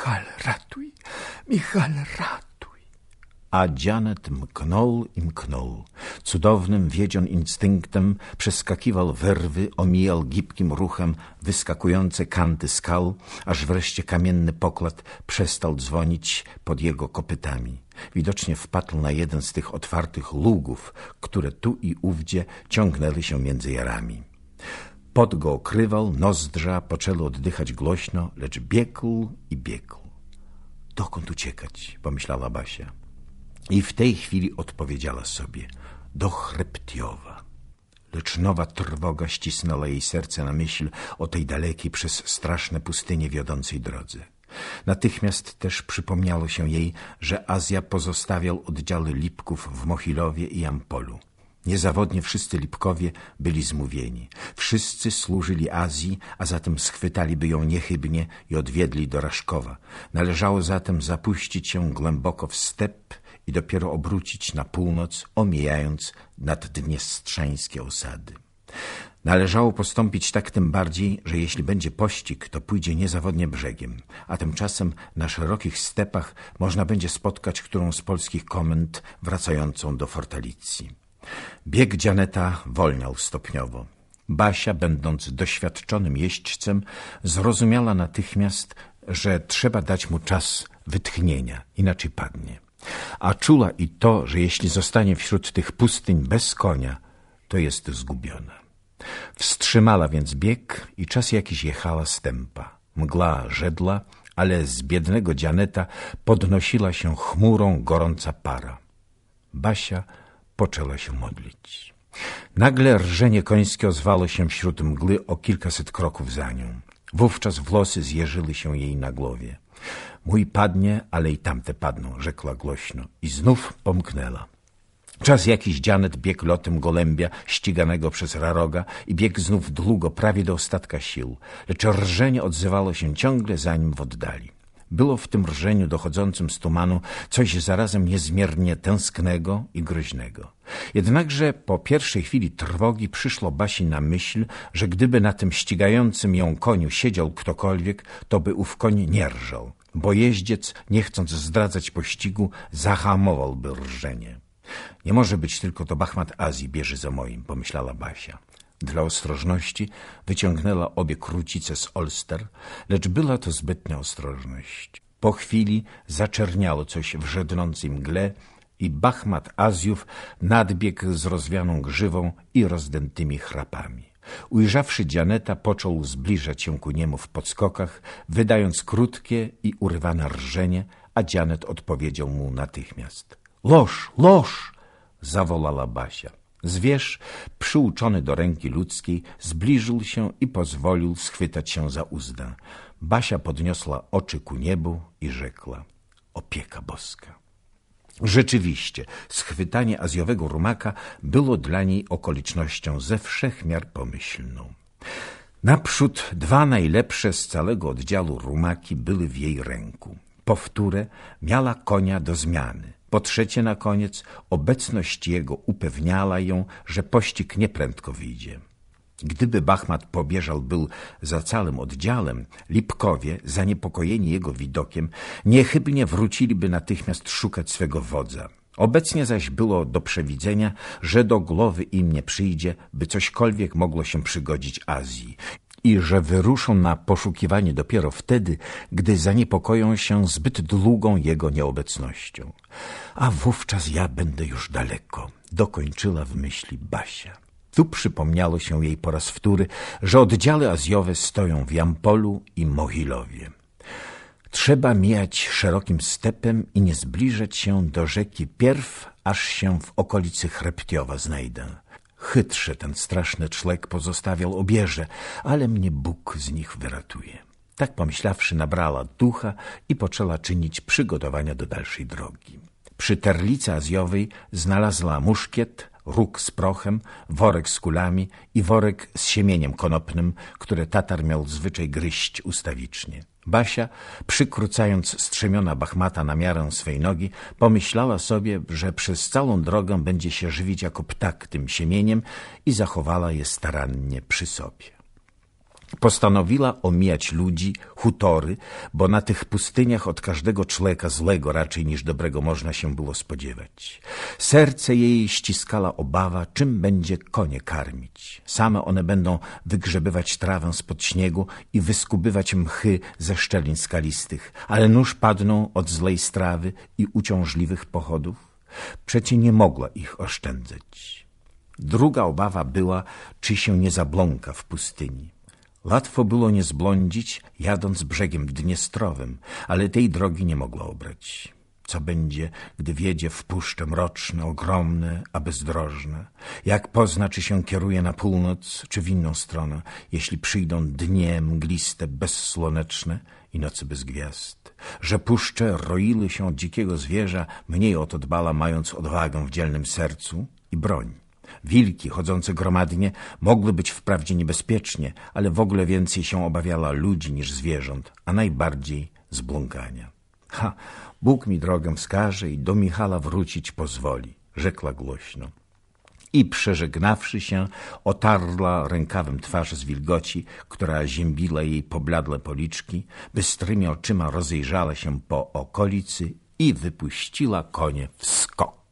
Michal, ratuj, Michal, ratuj. A Janet mknął i mknął. Cudownym, wiedzion instynktem przeskakiwał wyrwy, omijał gibkim ruchem wyskakujące kanty skał, aż wreszcie kamienny pokład przestał dzwonić pod jego kopytami. Widocznie wpadł na jeden z tych otwartych lugów, które tu i ówdzie ciągnęły się między jarami. Pot go okrywał, nozdrza poczęły oddychać głośno, lecz biegł i biegł. Dokąd uciekać? Pomyślała Basia. I w tej chwili odpowiedziała sobie: do Chreptiowa. Lecz nowa trwoga ścisnęła jej serce na myśl o tej dalekiej przez straszne pustynie wiodącej drodze. Natychmiast też przypomniało się jej, że Azja pozostawiał oddziały Lipków w Mohilowie i Jampolu. Niezawodnie wszyscy Lipkowie byli zmówieni. Wszyscy służyli Azji, a zatem schwytaliby ją niechybnie i odwiedli do Raszkowa. Należało zatem zapuścić się głęboko w step i dopiero obrócić na północ, omijając naddniestrzańskie osady. Należało postąpić tak tym bardziej, że jeśli będzie pościg, to pójdzie niezawodnie brzegiem, a tymczasem na szerokich stepach można będzie spotkać którą z polskich komend wracającą do Fortalicji. Bieg Janeta wolniał stopniowo. Basia, będąc doświadczonym jeźdźcem, zrozumiała natychmiast, że trzeba dać mu czas wytchnienia, inaczej padnie. A czula i to, że jeśli zostanie wśród tych pustyń bez konia, to jest zgubiona. Wstrzymała więc bieg i czas jakiś jechała stępa. Mgła żedla, ale z biednego Janeta podnosiła się chmurą gorąca para. Basia poczęła się modlić. Nagle rżenie końskie ozwało się wśród mgły o kilkaset kroków za nią. Wówczas włosy zjeżyły się jej na głowie. Mój padnie, ale i tamte padną, rzekła głośno i znów pomknęła. Czas jakiś Janet biegł lotem gołębia ściganego przez raroga i biegł znów długo, prawie do ostatka sił, lecz rżenie odzywało się ciągle za nim w oddali. Było w tym rżeniu dochodzącym z tumanu coś zarazem niezmiernie tęsknego i groźnego. Jednakże po pierwszej chwili trwogi przyszło Basi na myśl, że gdyby na tym ścigającym ją koniu siedział ktokolwiek, to by ów koń nie rżał, bo jeździec, nie chcąc zdradzać pościgu, zahamowałby rżenie. Nie może być tylko to Bachmat Azji bierze za moim, pomyślała Basia. Dla ostrożności wyciągnęła obie krócice z olster, lecz była to zbytnia ostrożność. Po chwili zaczerniało coś w żednącej mgle i Bachmat Azjów nadbiegł z rozwianą grzywą i rozdętymi chrapami. Ujrzawszy Janeta, począł zbliżać się ku niemu w podskokach, wydając krótkie i urywane rżenie, a Janet odpowiedział mu natychmiast. Loż, loż! Zawołała Basia. Zwierz, przyuczony do ręki ludzkiej, zbliżył się i pozwolił schwytać się za uzdę. Basia podniosła oczy ku niebu i rzekła: opieka boska. Rzeczywiście, schwytanie azjowego rumaka było dla niej okolicznością ze wszech miar pomyślną. Naprzód dwa najlepsze z całego oddziału rumaki były w jej ręku. Po wtóre miała konia do zmiany. Po trzecie na koniec obecność jego upewniała ją, że pościg nieprędko wyjdzie. Gdyby Bachmat pobieżał był za całym oddziałem, Lipkowie, zaniepokojeni jego widokiem, niechybnie wróciliby natychmiast szukać swego wodza. Obecnie zaś było do przewidzenia, że do głowy im nie przyjdzie, by cośkolwiek mogło się przygodzić Azji i że wyruszą na poszukiwanie dopiero wtedy, gdy zaniepokoją się zbyt długą jego nieobecnością. A wówczas ja będę już daleko, dokończyła w myśli Basia. Tu przypomniało się jej po raz wtóry, że oddziały azjowe stoją w Jampolu i Mohilowie. Trzeba mijać szerokim stepem i nie zbliżać się do rzeki pierw, aż się w okolicy Chreptiowa znajdę. Chytrze ten straszny czlek pozostawiał obierze, ale mnie Bóg z nich wyratuje. Tak pomyślawszy, nabrała ducha i poczęła czynić przygotowania do dalszej drogi. Przy terlicy azjowej znalazła muszkiet, róg z prochem, worek z kulami i worek z siemieniem konopnym, które Tatar miał zwyczaj gryźć ustawicznie. Basia, przykrócając strzemiona Bachmata na miarę swej nogi, pomyślała sobie, że przez całą drogę będzie się żywić jako ptak tym siemieniem i zachowała je starannie przy sobie. Postanowiła omijać ludzi, hutory, bo na tych pustyniach od każdego człowieka złego raczej niż dobrego można się było spodziewać. Serce jej ściskała obawa, czym będzie konie karmić. Same one będą wygrzebywać trawę spod śniegu i wyskubywać mchy ze szczelin skalistych, ale nuż padną od złej strawy i uciążliwych pochodów. Przecie nie mogła ich oszczędzać. Druga obawa była, czy się nie zabląka w pustyni. Łatwo było nie zblądzić, jadąc brzegiem Dniestrowym, ale tej drogi nie mogła obrać. Co będzie, gdy wjedzie w puszcze mroczne, ogromne, a bezdrożne? Jak pozna, czy się kieruje na północ, czy w inną stronę, jeśli przyjdą dnie mgliste, bezsłoneczne i nocy bez gwiazd? Że puszcze roiły się od dzikiego zwierza, mniej o to dbała, mając odwagę w dzielnym sercu i broń. Wilki, chodzące gromadnie, mogły być wprawdzie niebezpiecznie, ale w ogóle więcej się obawiała ludzi niż zwierząt, a najbardziej zbłąkania. Bóg mi drogę wskaże i do Michala wrócić pozwoli, rzekła głośno. I przeżegnawszy się, otarła rękawem twarz z wilgoci, która ziębiła jej pobladłe policzki, bystrymi oczyma rozejrzała się po okolicy i wypuściła konie w skok.